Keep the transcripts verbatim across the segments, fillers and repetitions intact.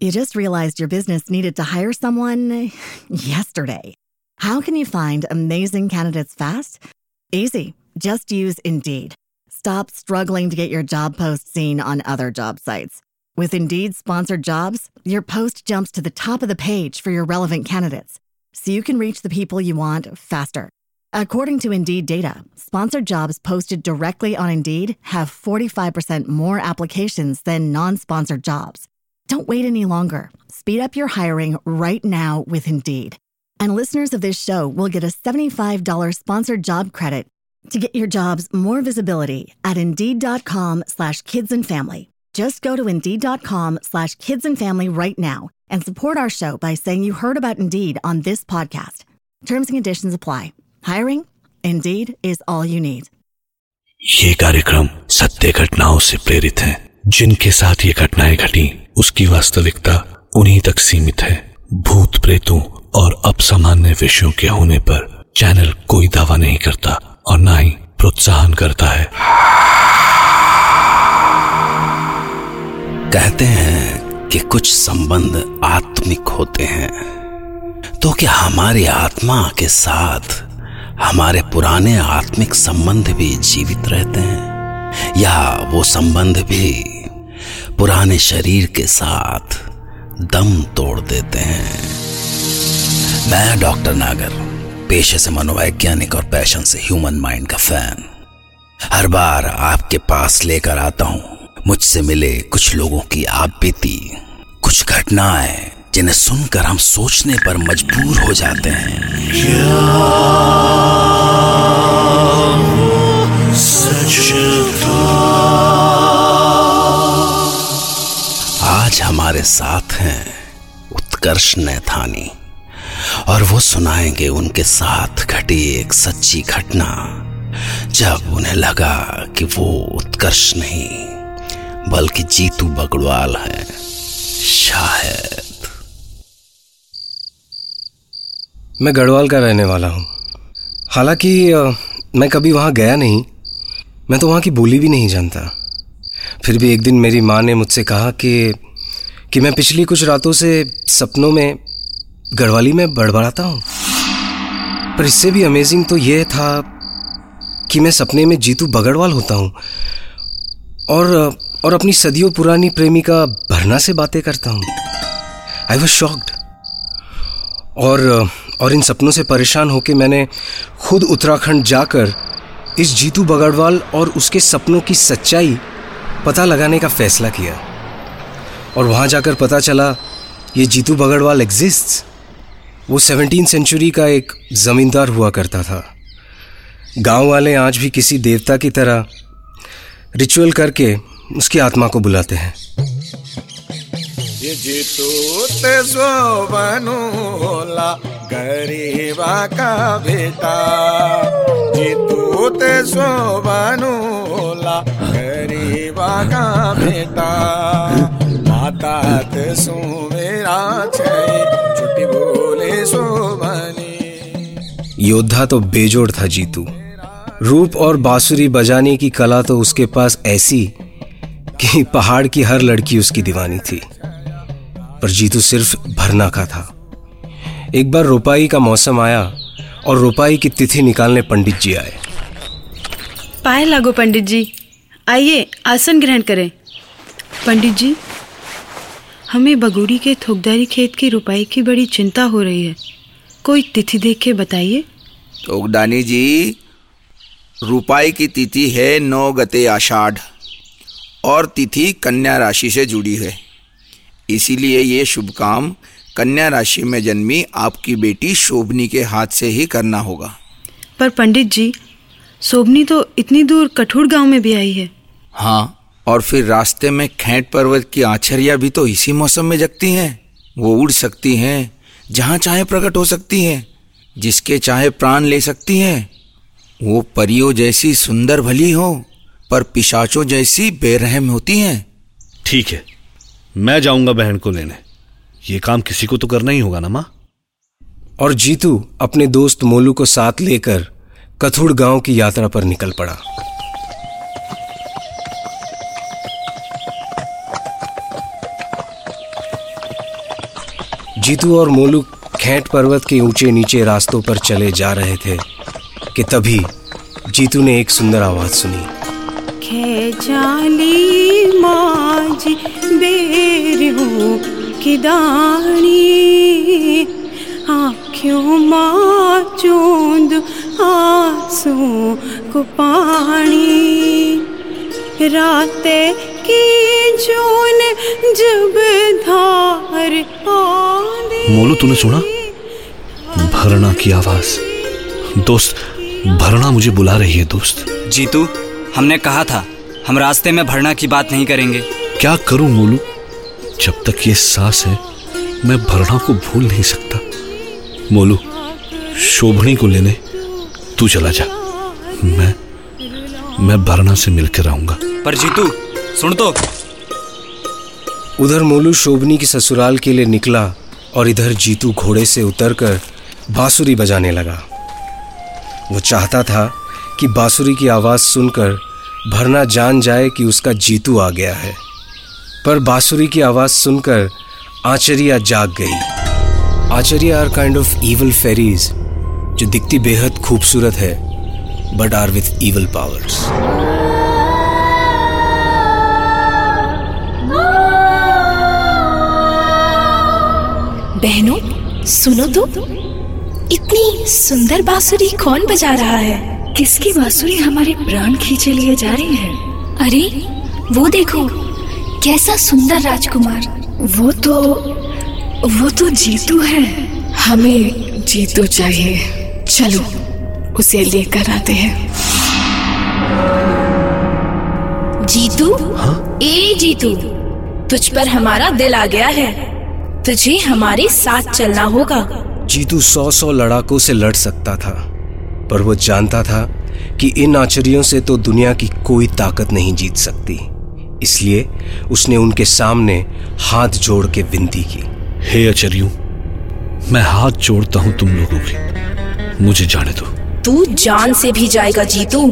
You just realized your business needed to hire someone yesterday. How can you find amazing candidates fast? Easy. Just use Indeed. Stop struggling to get your job post seen on other job sites. With Indeed sponsored jobs, your post jumps to the top of the page for your relevant candidates, so you can reach the people you want faster. According to Indeed data, sponsored jobs posted directly on Indeed have forty-five percent more applications than non-sponsored jobs. Don't wait any longer. Speed up your hiring right now with Indeed. And listeners of this show will get a seventy-five dollars sponsored job credit to get your jobs more visibility at Indeed.com slash kids and family. Just go to Indeed.com slash kids and family right now and support our show by saying you heard about Indeed on this podcast. Terms and conditions apply. Hiring? Indeed is all you need. ये कार्यक्रम सत्य घटनाओं से प्रेरित है। जिनके साथ ये घटनाएं घटी उसकी वास्तविकता उन्हीं तक सीमित है। भूत प्रेतों और अपसामान्य विषयों के होने पर चैनल कोई दावा नहीं करता और ना ही प्रोत्साहन करता है। कहते हैं कि कुछ संबंध आत्मिक होते हैं, तो क्या हमारी आत्मा के साथ हमारे पुराने आत्मिक संबंध भी जीवित रहते हैं, या वो संबंध भी पुराने शरीर के साथ दम तोड़ देते हैं? मैं डॉक्टर नागर, पेशे से मनोवैज्ञानिक और पैशन से ह्यूमन माइंड का फैन, हर बार आपके पास लेकर आता हूं मुझसे मिले कुछ लोगों की आप बीती, कुछ घटनाएं जिन्हें सुनकर हम सोचने पर मजबूर हो जाते हैं। क्या वो सच था? आज हमारे साथ हैं उत्कर्ष नैथानी और वो सुनाएंगे उनके साथ घटी एक सच्ची घटना, जब उन्हें लगा कि वो उत्कर्ष नहीं बल्कि जीतू बगड़वाल है। शायद मैं गढ़वाल का रहने वाला हूँ। हालांकि मैं कभी वहाँ गया नहीं, मैं तो वहाँ की बोली भी नहीं जानता। फिर भी एक दिन मेरी माँ ने मुझसे कहा कि कि मैं पिछली कुछ रातों से सपनों में गढ़वाली में बड़बड़ाता हूँ। पर इससे भी अमेजिंग तो ये था कि मैं सपने में जीतू बगड़वाल होता हूँ और और अपनी सदियों पुरानी प्रेमिका भरना से बातें करता हूँ। आई वॉज शॉक्ड और और इन सपनों से परेशान होकर मैंने खुद उत्तराखंड जाकर इस जीतू बगड़वाल और उसके सपनों की सच्चाई पता लगाने का फैसला किया। और वहाँ जाकर पता चला ये जीतू बगड़वाल एग्जिस्ट्स। वो सेवनटीन सेंचुरी का एक ज़मींदार हुआ करता था। गांव वाले आज भी किसी देवता की तरह रिचुअल करके उसकी आत्मा को बुलाते हैं। ये जीतू ते सोबनु होला गरीबा का बेटा, जीतू ते सोबनु होला गरीबा का बेटा, माता ते सो मेरा छै छुट्टी बोले सोबनी। योद्धा तो बेजोड़ था जीतू। रूप और बांसुरी बजाने की कला तो उसके पास ऐसी कि पहाड़ की हर लड़की उसकी दीवानी थी। पर जीतू सिर्फ भरना का था। एक बार रोपाई का मौसम आया और रोपाई की तिथि निकालने पंडित जी आए। पाए लागो पंडित जी, आइए आसन ग्रहण करें। पंडित जी, हमें बगोड़ी के थोकदारी खेत की रोपाई की बड़ी चिंता हो रही है, कोई तिथि देख के बताइए। थोकदानी जी, रुपाई की तिथि है नौ गते आषाढ़ और तिथि कन्या राशि से जुड़ी है, इसीलिए ये शुभ काम कन्या राशि में जन्मी आपकी बेटी शोभनी के हाथ से ही करना होगा। पर पंडित जी, शोभनी तो इतनी दूर कठुर गांव में भी आई है। हाँ, और फिर रास्ते में खेंट पर्वत की आछरिया भी तो इसी मौसम में जगती हैं। वो उड़ सकती हैं, जहाँ चाहे प्रकट हो सकती हैं, जिसके चाहे प्राण ले सकती हैं। वो परियों जैसी सुंदर भली हो, पर पिशाचों जैसी बेरहम होती हैं। ठीक है, मैं जाऊंगा बहन को लेने। ये काम किसी को तो करना ही होगा ना माँ। और जीतू अपने दोस्त मोलू को साथ लेकर कथुड़ गांव की यात्रा पर निकल पड़ा। जीतू और मोलू खेंट पर्वत के ऊंचे नीचे रास्तों पर चले जा रहे थे कि तभी जीतू ने एक सुंदर आवाज सुनी। खेचाली माजी बेरू की दानी, आँखों माँ चूंद आंसू को पानी, राते की जून जब धार आंधी। मोलू, तूने सुना? भरना की आवाज। दोस्त, भरना मुझे बुला रही है। दोस्त जीतू, हमने कहा था हम रास्ते में भरना की बात नहीं करेंगे। क्या करूं मोलू, जब तक ये सांस है मैं भरना को भूल नहीं सकता। मोलू, शोभनी को लेने तू चला जा, मैं मैं भरना से मिलकर आऊंगा। पर जीतू सुन तो। उधर मोलू शोभनी की ससुराल के लिए निकला और इधर जीतू घोड़े से उतरकर बांसुरी बजाने लगा। वो चाहता था कि बांसुरी की आवाज सुनकर भरना जान जाए कि उसका जीतू आ गया है, पर बांसुरी की आवाज सुनकर आचरिया जाग गई। Achariya are kind of evil fairies जो दिखती बेहद खूबसूरत है but are with evil powers. बहनों सुनो तो, इतनी सुंदर बांसुरी कौन बजा रहा है? किसकी बांसुरी हमारे प्राण खींचे लिए जा रही है? अरे वो देखो, कैसा सुंदर राजकुमार। वो तो वो तो जीतू है। हमें जीतू चाहिए, चलो उसे लेकर आते हैं। जीतू? हाँ? ए जीतू, तुझ पर हमारा दिल आ गया है, तुझे हमारे साथ चलना होगा। जीतू सौ सौ लड़ाकों से लड़ सकता था, पर वो जानता था कि इन आचरियों से तो दुनिया की कोई ताकत नहीं जीत सकती। इसलिए उसने उनके सामने हाथ जोड़ के विनती की। हे आचर्यों, मैं हाथ जोड़ता हूं तुम लोगों की, मुझे जाने दो। तू जान से भी जाएगा जीतू।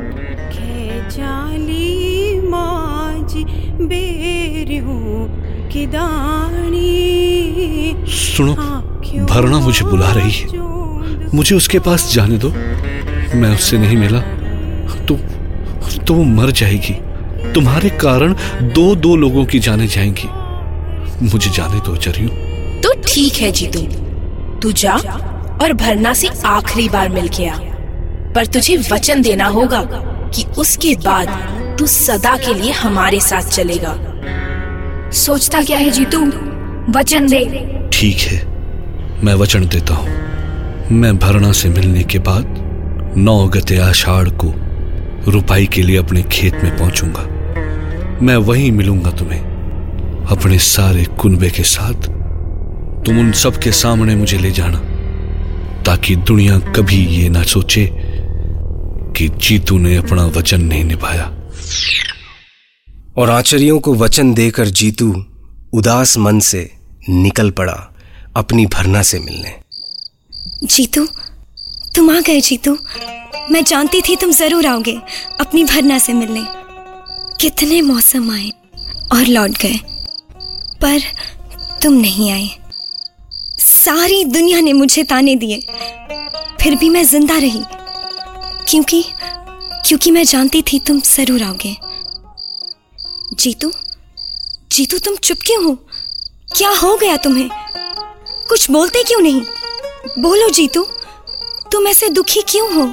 खेचाली माजी बेरू की दानी। सुनो, भरना मुझे बुला रही है, मुझे उसके पास जाने दो। मैं उससे नहीं मिला तो तो वो मर जाएगी। तुम्हारे कारण दो दो लोगों की जाने जाएंगी। मुझे जाने दो आचर्यों। तो ठीक है जीतू, तू जा और भरना से आखिरी बार मिल के आ, पर तुझे वचन देना होगा कि उसके बाद तू सदा के लिए हमारे साथ चलेगा। सोचता क्या है जीतू, वचन दे। ठीक है, मैं वचन देता हूं। मैं भरना से मिलने के बाद नौ गते आषाढ़ को रुपाई के लिए अपने खेत में पहुंचूंगा। मैं वहीं मिलूंगा तुम्हें अपने सारे कुनबे के साथ। तुम उन सब के सामने मुझे ले जाना, ताकि दुनिया कभी ये ना सोचे कि जीतू ने अपना वचन नहीं निभाया। और आचर्यों को वचन देकर जीतू उदास मन से निकल पड़ा अपनी भरना से मिलने। जीतू, तुम आ गए। जीतू, मैं जानती थी तुम जरूर आओगे अपनी भरना से मिलने। कितने मौसम आए और लौट गए, पर तुम नहीं आए। सारी दुनिया ने मुझे ताने दिए, फिर भी मैं जिंदा रही, क्योंकि क्योंकि मैं जानती थी तुम जरूर आओगे। जीतू, जीतू तुम चुप क्यों हो? क्या हो गया तुम्हें? कुछ बोलते क्यों नहीं? बोलो जीतू, तुम ऐसे दुखी क्यों हो?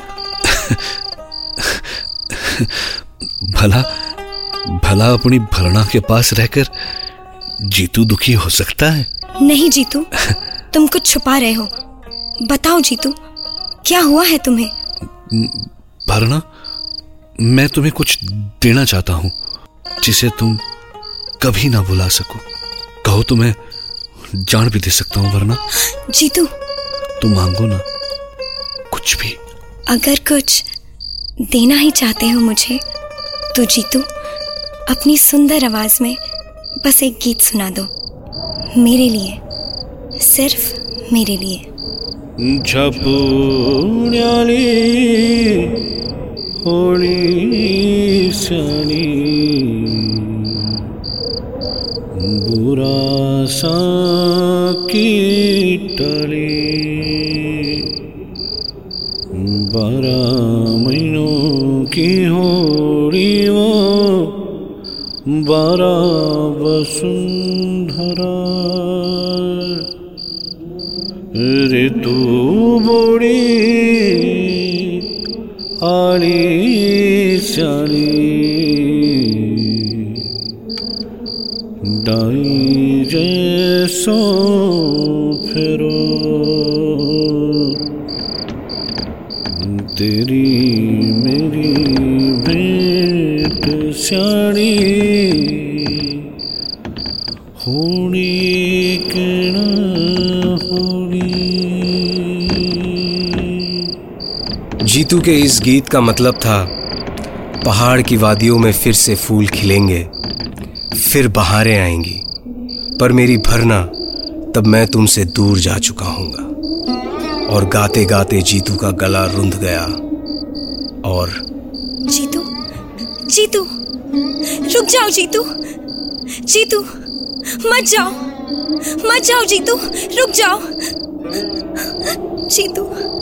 भला भला अपनी भरना के पास रहकर जीतू दुखी हो सकता है? नहीं जीतू, तुम कुछ छुपा रहे हो। बताओ जीतू, क्या हुआ है तुम्हें? भरना, मैं तुम्हें कुछ देना चाहता हूं जिसे तुम कभी ना भुला सको। कहो तो मैं जान भी दे सकता हूं। वरना जीतू, तुम मांगो ना कुछ भी। अगर कुछ देना ही चाहते हो मुझे, तो जीतू अपनी सुंदर आवाज में बस एक गीत सुना दो, मेरे लिए, सिर्फ मेरे लिए। छपुण्याली होली सनी बुरा सा की टली बारह महीनों की होड़ी वो बारह वसुंधरा ऋतु बोड़ी आली स्याली डाई जैसो फेरो तेरी मेरी भेंट स्याणी होनी के न होनी। जीतू के इस गीत का मतलब था पहाड़ की वादियों में फिर से फूल खिलेंगे, फिर बहारें आएंगी, पर मेरी भरना तब मैं तुमसे दूर जा चुका हूँगा। और गाते गाते जीतू का गला रुंध गया और जीतू जीतू रुक जाओ जीतू जीतू मत जाओ मत जाओ जीतू रुक जाओ जीतू।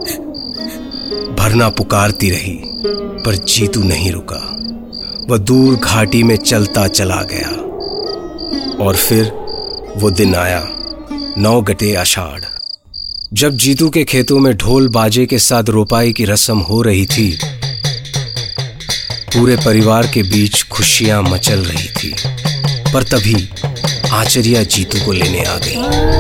भरना पुकारती रही पर जीतू नहीं रुका। वह दूर घाटी में चलता चला गया। और फिर वो दिन आया, नौ गते आषाढ़, जब जीतू के खेतों में ढोल बाजे के साथ रोपाई की रस्म हो रही थी। पूरे परिवार के बीच खुशियां मचल रही थी, पर तभी आचरिया जीतू को लेने आ गई।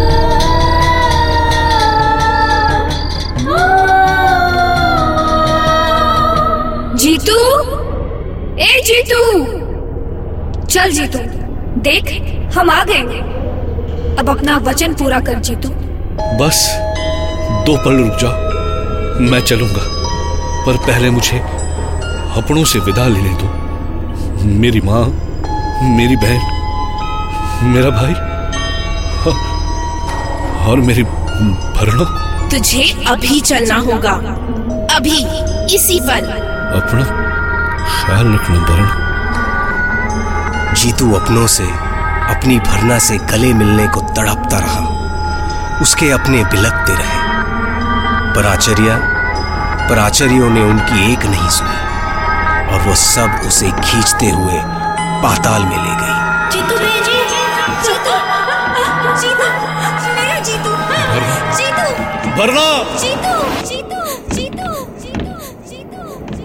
जीतू, ए जीतू, चल जीतू, देख हम आ गए। अब अपना वचन पूरा कर जीतू। बस दो पल रुक जाओ, मैं चलूंगा, पर पहले मुझे अपनों से विदा लेने दो। मेरी माँ, मेरी बहन, मेरा भाई और मेरी भरना। तुझे अभी चलना होगा, अभी इसी पल। अपना ख्याल रखना भरना। जीतू अपनों से, अपनी भरना से गले मिलने को तड़पता रहा। उसके अपने बिलखते रहे, पर आचार्य पर आचार्यों ने उनकी एक नहीं सुनी और वो सब उसे खींचते हुए पाताल में ले गई। जीतू जी, जीतू, जीतू, मेरा जीतू, जीतू, भरना, जीतू, जीतू, जीतू, जीतू, जीतू,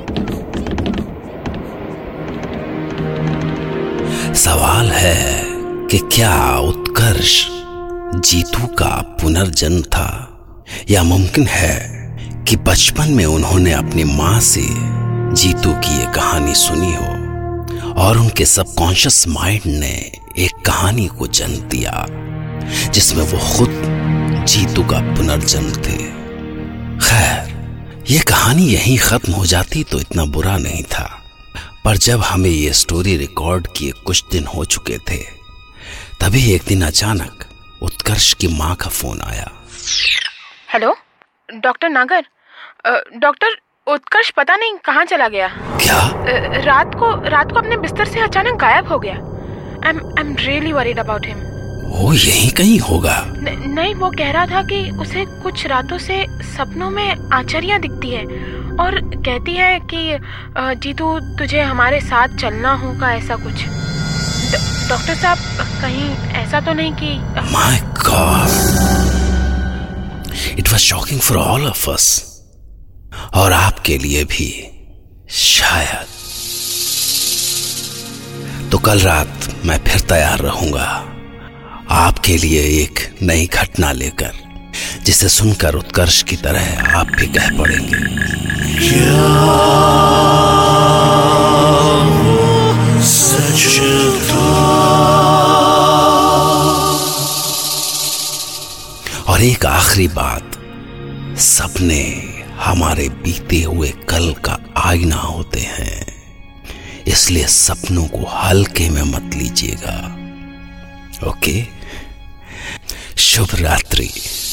जीतू। सवाल है कि क्या उत्कर्ष जीतू का पुनर्जन्म था, या मुमकिन है कि बचपन में उन्होंने अपनी माँ से जीतू की ये कहानी सुनी हो और उनके सबकॉन्शियस माइंड ने एक कहानी को जन्म दिया जिसमें वो खुद जीतू का पुनर्जन्म थे। खैर, ये कहानी यहीं खत्म हो जाती तो इतना बुरा नहीं था, पर जब हमें ये स्टोरी रिकॉर्ड किए कुछ दिन हो चुके थे, तभी एक दिन अचानक उत्कर्ष की माँ का फोन आया। Hello doctor Nagar, doctor Utkarsh पता नहीं कहाँ चला गया। क्या? रात को रात को अपने बिस्तर से अचानक गायब हो गया। I am I am really worried about him. वो यहीं कहीं होगा। न, नहीं, वो कह रहा था कि उसे कुछ रातों से सपनों में आचार्या दिखती है और कहती है कि जीतू तुझे हमारे साथ चलना होगा, ऐसा कुछ। डॉक्टर साहब, कहीं ऐसा तो नहीं कि? My God, it was shocking for all of us, और आपके लिए भी शायद। तो कल रात मैं फिर तैयार रहूंगा आपके लिए एक नई घटना लेकर, जिसे सुनकर उत्कर्ष की तरह आप भी कह पड़ेंगे, क्या सच था? और एक आखिरी बात, सपने हमारे बीते हुए कल का आईना होते हैं, इसलिए सपनों को हल्के में मत लीजिएगा। ओके, शुभ रात्रि।